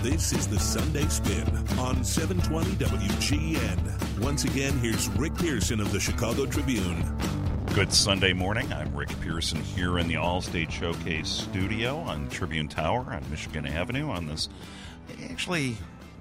This is the Sunday Spin on 720 WGN. Once again, here's Rick Pearson of the Chicago Tribune. Good Sunday morning. I'm Rick Pearson here in the All-State Showcase studio on Tribune Tower on Michigan Avenue on this. Actually,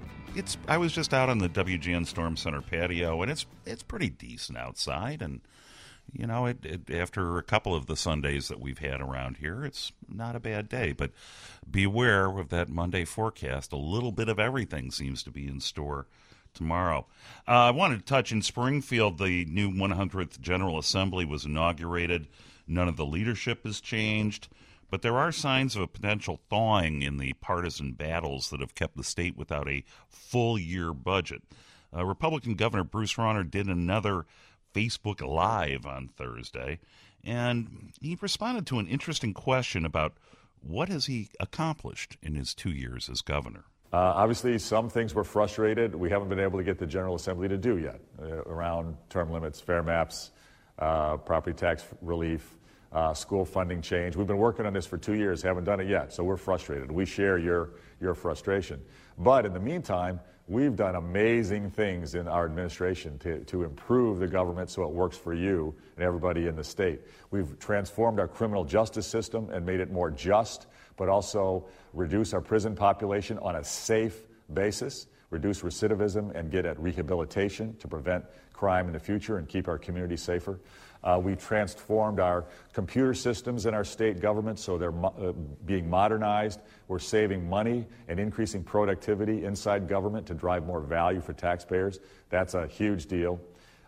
I was just out on the WGN Storm Center patio, and it's pretty decent outside. And, you know, after a couple of the Sundays that we've had around here, it's not a bad day. But beware of that Monday forecast. A little bit of everything seems to be in store tomorrow. I wanted to touch in Springfield. The new 100th General Assembly was inaugurated. None of the leadership has changed, but there are signs of a potential thawing in the partisan battles that have kept the state without a full-year budget. Republican Governor Bruce Rauner did another Facebook Live on Thursday, and he responded to an interesting question about what has he accomplished in his 2 years as governor. Obviously, some things we're frustrated we haven't been able to get the General Assembly to do yet, around term limits, fair maps, property tax relief, school funding change. We've been working on this for 2 years, haven't done it yet, so we're frustrated. We share your frustration. But in the meantime, we've done amazing things in our administration to improve the government so it works for you and everybody in the state. We've transformed our criminal justice system and made it more just, but also reduce our prison population on a safe basis, reduce recidivism, and get at rehabilitation to prevent crime in the future and keep our community safer. We transformed our computer systems in our state government so they're being modernized. We're saving money and increasing productivity inside government to drive more value for taxpayers. That's a huge deal.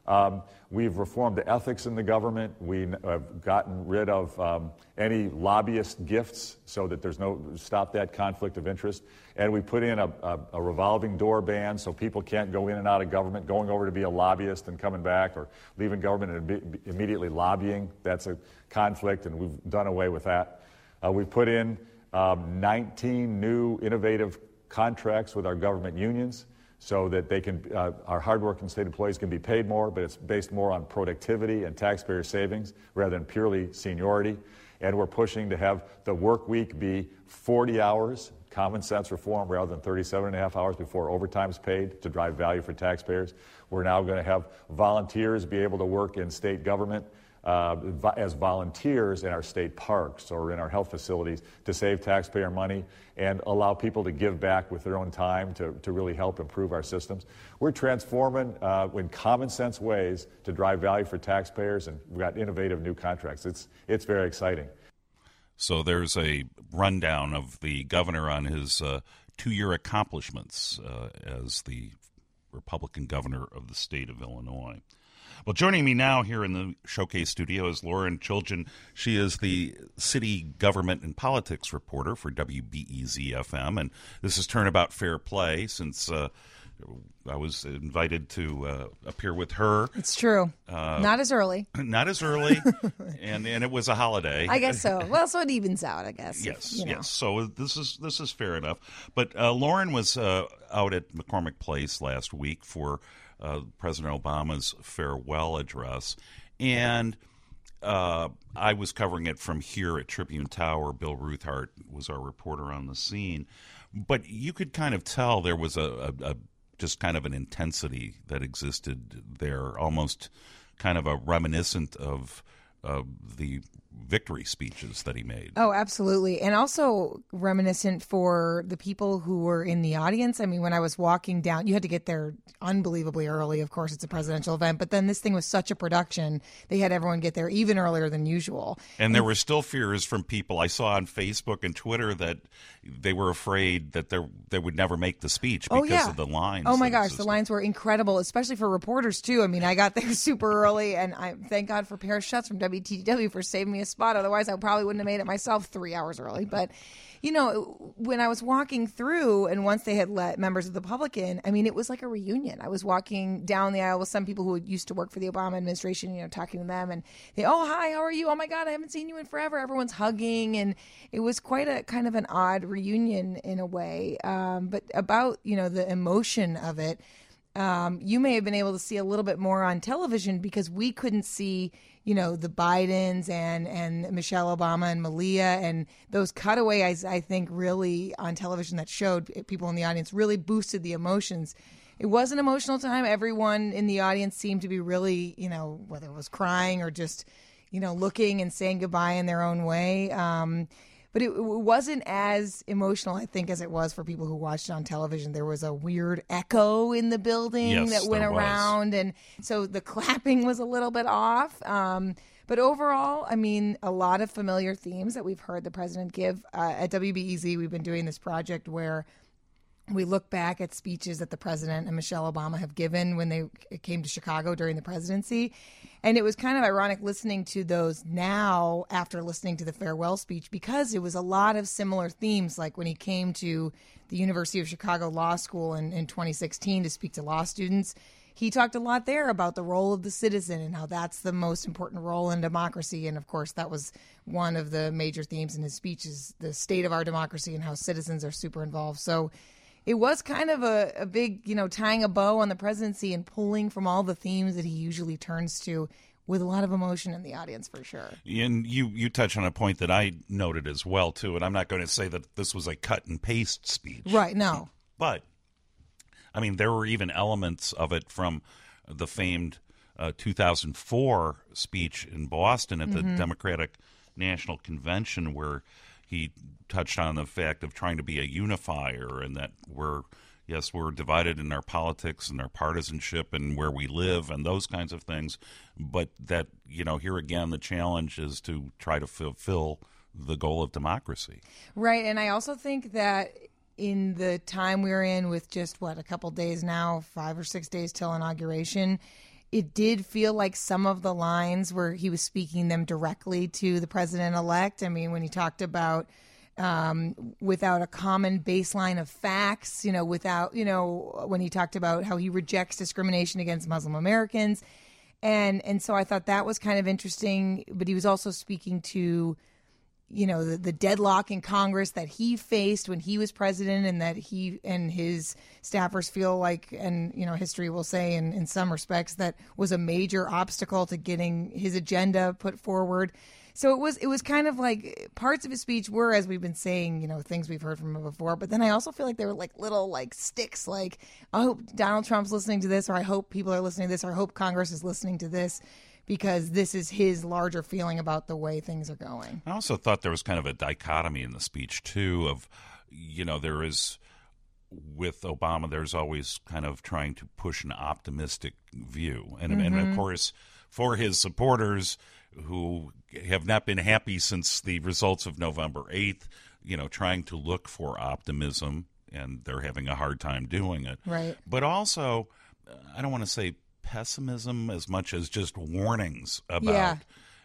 We've reformed the ethics in the government. We have gotten rid of any lobbyist gifts so that there's stop that conflict of interest. And we put in a revolving door ban so people can't go in and out of government, going over to be a lobbyist and coming back, or leaving government and immediately lobbying. That's a conflict, and we've done away with that. We've put in 19 new innovative contracts with our government unions, so that they can, our hardworking state employees can be paid more, but it's based more on productivity and taxpayer savings rather than purely seniority. And we're pushing to have the work week be 40 hours, common sense reform, rather than 37 and a half hours before overtime's paid to drive value for taxpayers. We're now going to have volunteers be able to work in state government as volunteers in our state parks or in our health facilities to save taxpayer money and allow people to give back with their own time to really help improve our systems. We're transforming in common sense ways to drive value for taxpayers, and we've got innovative new contracts. It's very exciting. So there's a rundown of the governor on his 2-year accomplishments as the Republican governor of the state of Illinois. Well, joining me now here in the Showcase studio is Lauren Chilgen. She is the city government and politics reporter for WBEZ-FM, and this is Turnabout Fair Play since I was invited to appear with her. It's true. Not as early. Not as early, and it was a holiday. I guess so. Well, so it evens out, I guess. Yes, yes. So this is fair enough. But Lauren was out at McCormick Place last week for President Obama's farewell address, and I was covering it from here at Tribune Tower. Bill Ruthart was our reporter on the scene, but you could kind of tell there was a just kind of an intensity that existed there, almost kind of a reminiscent of the victory speeches that he made. Oh, absolutely. And also reminiscent for the people who were in the audience. I mean, when I was walking down, you had to get there unbelievably early. Of course, it's a presidential event, but then this thing was such a production. They had everyone get there even earlier than usual. And there were still fears from people. I saw on Facebook and Twitter that they were afraid that they would never make the speech because of the lines. Oh my gosh, the lines were incredible, especially for reporters too. I mean, I got there super early, and I thank God for Paris Schutz from WTW for saving me a spot. Otherwise, I probably wouldn't have made it myself 3 hours early. But, you know, when I was walking through, and once they had let members of the public in, I mean, it was like a reunion. I was walking down the aisle with some people who used to work for the Obama administration, you know, talking to them, and they, oh, hi, how are you? Oh my God, I haven't seen you in forever. Everyone's hugging, and it was quite a kind of an odd reunion in a way. But about, you know, the emotion of it, you may have been able to see a little bit more on television because we couldn't see, the Bidens and Michelle Obama and Malia and those cutaways, I think, really on television that showed people in the audience really boosted the emotions. It was an emotional time. Everyone in the audience seemed to be really, whether it was crying or just, looking and saying goodbye in their own way. But it wasn't as emotional, I think, as it was for people who watched it on television. There was a weird echo in the building that went around. And so the clapping was a little bit off. But overall, I mean, a lot of familiar themes that we've heard the president give. At WBEZ, we've been doing this project where we look back at speeches that the president and Michelle Obama have given when they came to Chicago during the presidency. And it was kind of ironic listening to those now after listening to the farewell speech because it was a lot of similar themes, like when he came to the University of Chicago Law School in 2016 to speak to law students. He talked a lot there about the role of the citizen and how that's the most important role in democracy. And, of course, that was one of the major themes in his speech is the state of our democracy and how citizens are super involved. So it was kind of a big, tying a bow on the presidency and pulling from all the themes that he usually turns to with a lot of emotion in the audience, for sure. And you touch on a point that I noted as well, too, and I'm not going to say that this was a cut-and-paste speech. Right, no. But, I mean, there were even elements of it from the famed 2004 speech in Boston at the Democratic National Convention where he touched on the fact of trying to be a unifier and that we're divided in our politics and our partisanship and where we live and those kinds of things. But that, here again, the challenge is to try to fulfill the goal of democracy. Right. And I also think that in the time we're in with just, a couple days now, 5 or 6 days till inauguration, it did feel like some of the lines where he was speaking them directly to the president-elect. I mean, when he talked about without a common baseline of facts, when he talked about how he rejects discrimination against Muslim Americans. And so I thought that was kind of interesting. But he was also speaking to, the deadlock in Congress that he faced when he was president and that he and his staffers feel like, and, history will say in some respects, that was a major obstacle to getting his agenda put forward. So it was kind of like parts of his speech were, as we've been saying, things we've heard from him before. But then I also feel like they were like little sticks, like, I hope Donald Trump's listening to this, or I hope people are listening to this, or I hope Congress is listening to this, because this is his larger feeling about the way things are going. I also thought there was kind of a dichotomy in the speech, too, of, there is, with Obama, there's always kind of trying to push an optimistic view. And of course, for his supporters who have not been happy since the results of November 8th, trying to look for optimism, and they're having a hard time doing it. Right. But also, I don't want to say pessimism as much as just warnings about,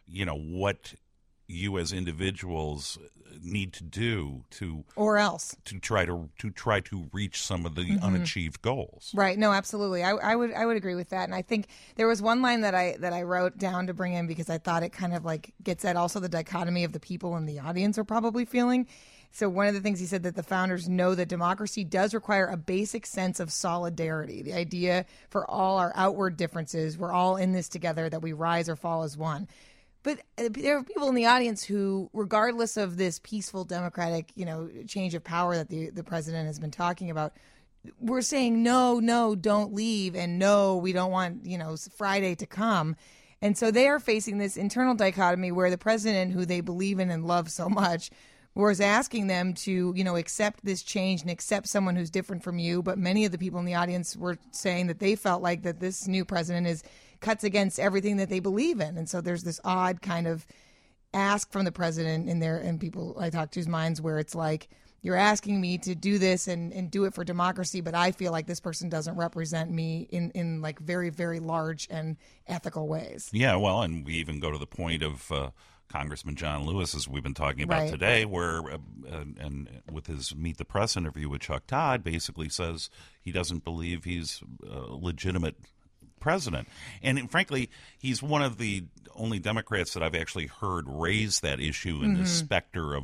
what you as individuals need to do to try to reach some of the unachieved goals. Right. No, absolutely. I would agree with that. And I think there was one line that I wrote down to bring in because I thought it kind of gets at also the dichotomy of the people in the audience are probably feeling. So one of the things he said that the founders know that democracy does require a basic sense of solidarity. The idea for all our outward differences, we're all in this together, that we rise or fall as one. But there are people in the audience who, regardless of this peaceful democratic, change of power that the president has been talking about, we're saying, no, don't leave. And no, we don't want, Friday to come. And so they are facing this internal dichotomy where the president, who they believe in and love so much, was asking them to, accept this change and accept someone who's different from you. But many of the people in the audience were saying that they felt like that this new president cuts against everything that they believe in. And so there's this odd kind of ask from the president in people I talk to's minds where it's like, you're asking me to do this and do it for democracy, but I feel like this person doesn't represent me in like very, very large and ethical ways. Yeah, well, and we even go to the point of Congressman John Lewis, as we've been talking about today, where and with his Meet the Press interview with Chuck Todd, basically says he doesn't believe he's a legitimate president. And frankly, he's one of the only Democrats that I've actually heard raise that issue in the specter of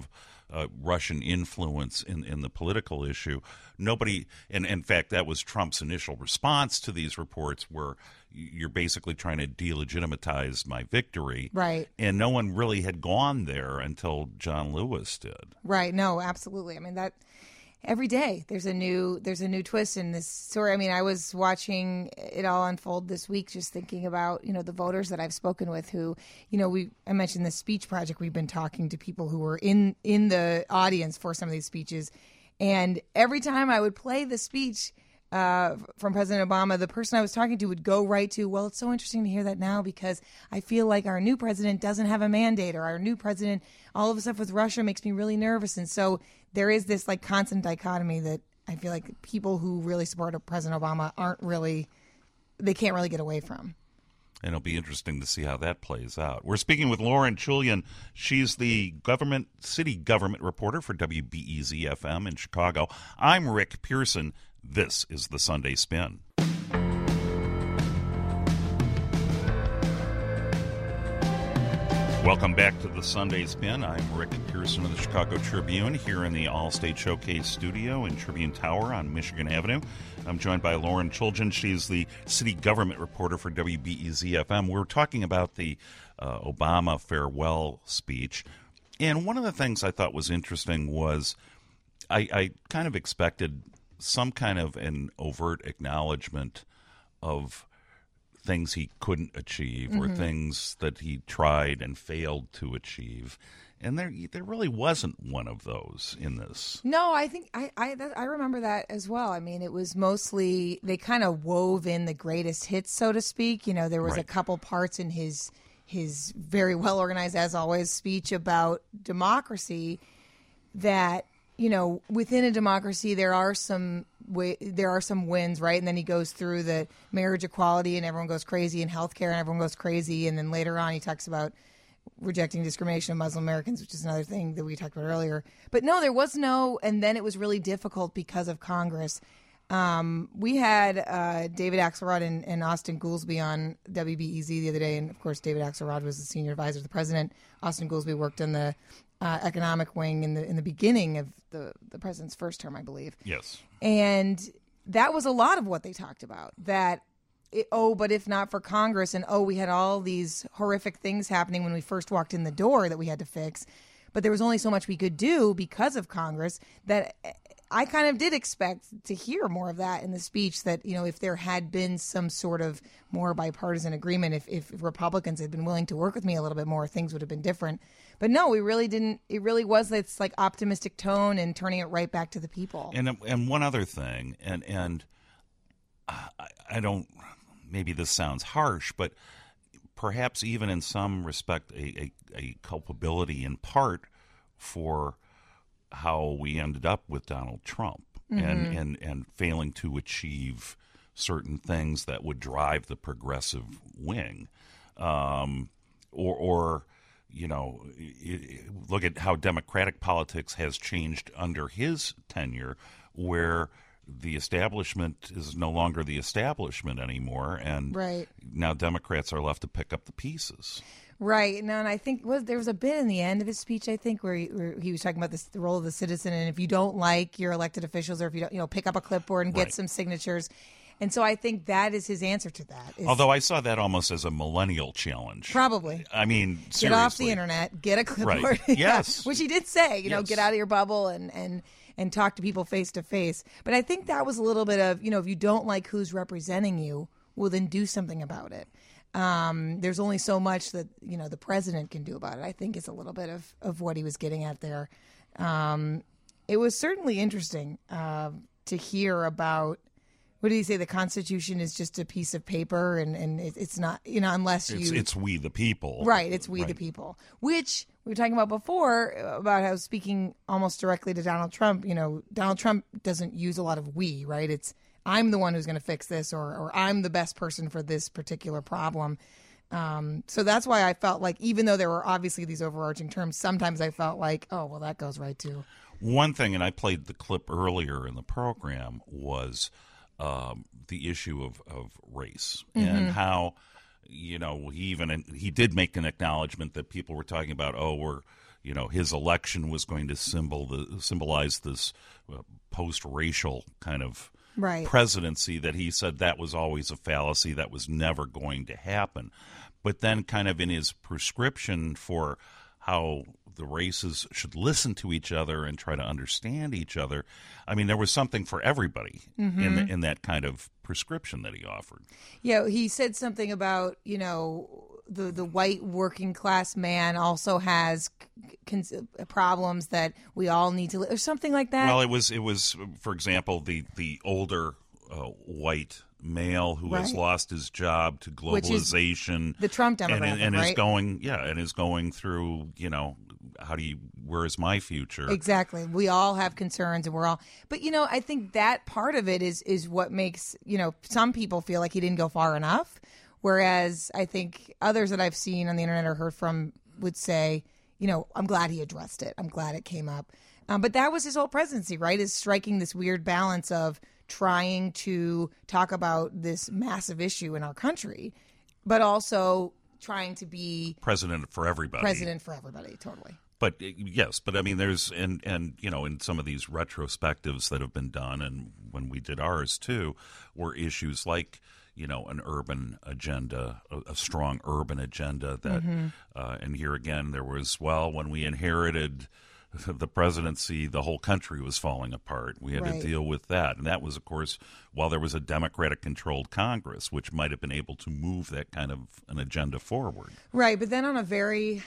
Russian influence in the political issue. Nobody, and in fact, that was Trump's initial response to these reports, where you're basically trying to delegitimize my victory. Right. And no one really had gone there until John Lewis did. Right. No, absolutely. I mean, that every day there's a new twist in this story. I mean, I was watching it all unfold this week, just thinking about, the voters that I've spoken with who, I mentioned the speech project. We've been talking to people who were in the audience for some of these speeches. And every time I would play the speech from President Obama, the person I was talking to would go right to, well, it's so interesting to hear that now because I feel like our new president doesn't have a mandate, or our new president, all of the stuff with Russia makes me really nervous. And so there is this like constant dichotomy that I feel like people who really support President Obama they can't really get away from. And it'll be interesting to see how that plays out. We're speaking with Lauren Chulian. She's the city government reporter for WBEZ-FM in Chicago. I'm Rick Pearson. This is the Sunday Spin. Welcome back to the Sunday Spin. I'm Rick Pearson of the Chicago Tribune here in the Allstate Showcase studio in Tribune Tower on Michigan Avenue. I'm joined by Lauren Chulian. She's the city government reporter for WBEZ-FM. We're talking about the Obama farewell speech. And one of the things I thought was interesting was I kind of expected some kind of an overt acknowledgement of things he couldn't achieve, or things that he tried and failed to achieve. And there really wasn't one of those in this. No, I think I remember that as well. I mean, it was mostly, they kind of wove in the greatest hits, so to speak. There was a couple parts in his very well organized, as always, speech about democracy that, within a democracy there are some wins, right? And then he goes through the marriage equality and everyone goes crazy, and healthcare and everyone goes crazy, and then later on he talks about rejecting discrimination of Muslim Americans, which is another thing that we talked about earlier. But no, there was no, and then it was really difficult because of Congress. We had David Axelrod and Austin Goolsbee on WBEZ the other day, and of course David Axelrod was the senior advisor to the president. Austin Goolsbee worked in the economic wing in the beginning of the president's first term, I believe. Yes. And that was a lot of what they talked about. But if not for Congress, and we had all these horrific things happening when we first walked in the door that we had to fix. But there was only so much we could do because of Congress, that I kind of did expect to hear more of that in the speech, that, if there had been some sort of more bipartisan agreement, if Republicans had been willing to work with me a little bit more, things would have been different. But no, we really didn't. It really was this like optimistic tone and turning it right back to the people. And one other thing, and I don't, maybe this sounds harsh, but perhaps even in some respect a culpability in part for how we ended up with Donald Trump and failing to achieve certain things that would drive the progressive wing, or look at how democratic politics has changed under his tenure, where the establishment is no longer the establishment anymore, and now Democrats are left to pick up the pieces. Right. No, and I think there was a bit in the end of his speech, I think, where he was talking about the role of the citizen, and if you don't like your elected officials, or if you don't, pick up a clipboard and get some signatures. And so I think that is his answer to that. Although I saw that almost as a millennial challenge. Probably. I mean, seriously. Get off the internet, get a clipboard. Right. Yes. Which he did say, yes. Get out of your bubble and talk to people face to face. But I think that was a little bit of, if you don't like who's representing you, well, then do something about it. There's only so much that, the president can do about it, I think is a little bit of what he was getting at there. It was certainly interesting to hear about, what did he say? The Constitution is just a piece of paper, and it's not, unless you... It's we the people. Right, it's we the people. Which we were talking about before, about how, speaking almost directly to Donald Trump, Donald Trump doesn't use a lot of we, right? It's, I'm the one who's going to fix this, or I'm the best person for this particular problem. So that's why I felt like, even though there were obviously these overarching terms, sometimes I felt like, oh, well, that goes right too. One thing, and I played the clip earlier in the program, was the issue of race and how, he did make an acknowledgement that people were talking about, we're his election was going to symbolize this post-racial kind of Right. presidency, that he said that was always a fallacy, that was never going to happen. But then kind of in his prescription for how the races should listen to each other and try to understand each other, I mean, there was something for everybody in that kind of prescription that he offered. Yeah, he said something about, the white working class man also has problems that we all need to, or something like that. Well, it was for example, the older white male who has lost his job to globalization, the Trump demographic, and right? is going through, where is my future? Exactly. We all have concerns, and but I think that part of it is what makes, some people feel like he didn't go far enough. Whereas I think others that I've seen on the internet or heard from would say, I'm glad he addressed it. I'm glad it came up. But that was his whole presidency, right? Is striking this weird balance of trying to talk about this massive issue in our country, but also trying to be president for everybody. Totally. But yes, but I mean, there's and in some of these retrospectives that have been done, and when we did ours too, were issues like an urban agenda, a strong urban agenda that, and here again, there was, when we inherited the presidency, the whole country was falling apart. We had to deal with that. And that was, of course, while there was a Democratic-controlled Congress, which might have been able to move that kind of an agenda forward. Right, but then on a very,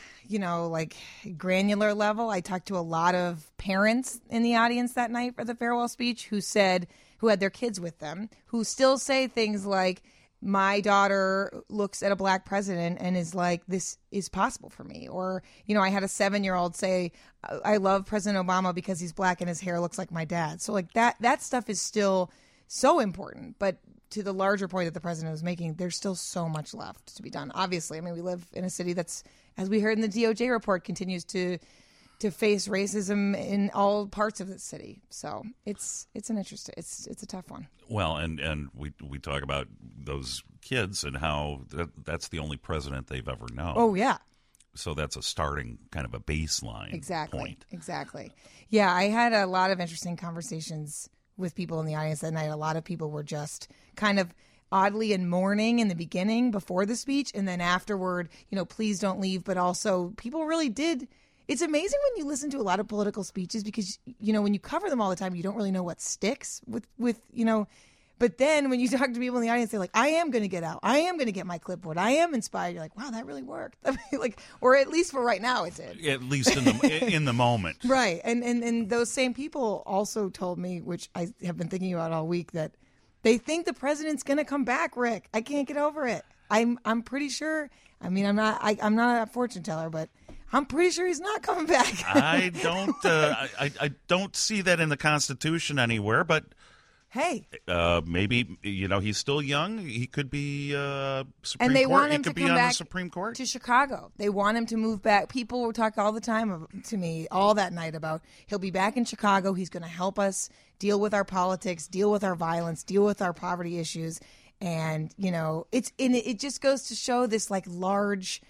granular level, I talked to a lot of parents in the audience that night for the farewell speech who had their kids with them, who still say things like, my daughter looks at a black president and is like, this is possible for me. Or, I had a 7-year-old say, I love President Obama because he's black and his hair looks like my dad. So like that stuff is still so important. But to the larger point that the president was making, there's still so much left to be done. Obviously, I mean, we live in a city that's, as we heard in the DOJ report, continues to face racism in all parts of the city. So it's a tough one. Well, and we talk about those kids and how that's the only president they've ever known. Oh, yeah. So that's a starting kind of a baseline point. Exactly. Yeah, I had a lot of interesting conversations with people in the audience that night. A lot of people were just kind of oddly in mourning in the beginning before the speech, and then afterward, please don't leave. But also people really did. It's amazing when you listen to a lot of political speeches because, when you cover them all the time, you don't really know what sticks with. But then when you talk to people in the audience, they're like, I am going to get out. I am going to get my clipboard. I am inspired. You're like, wow, that really worked. Or at least for right now, it did. At least in the moment. Right. And those same people also told me, which I have been thinking about all week, that they think the president's going to come back, Rick. I can't get over it. I'm pretty sure. I mean, I'm not a fortune teller, but I'm pretty sure he's not coming back. I don't see that in the Constitution anywhere, but hey, maybe he's still young. He could be Supreme and they Court. Want him he could to be come on back the Supreme Court to Chicago. They want him to move back. People were talking all the time to me all that night about he'll be back in Chicago. He's going to help us deal with our politics, deal with our violence, deal with our poverty issues, and it just goes to show this large.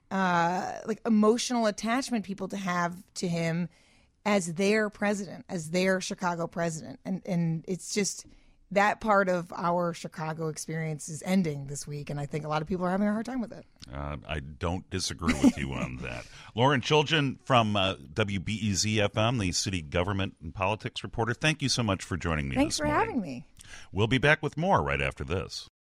Emotional attachment people to have to him as their president, as their Chicago president. And it's just that part of our Chicago experience is ending this week. And I think a lot of people are having a hard time with it. I don't disagree with you on that. Lauren Chilgen from WBEZ-FM, the city government and politics reporter. Thank you so much for joining me Thanks this morning. Thanks for having me. We'll be back with more right after this.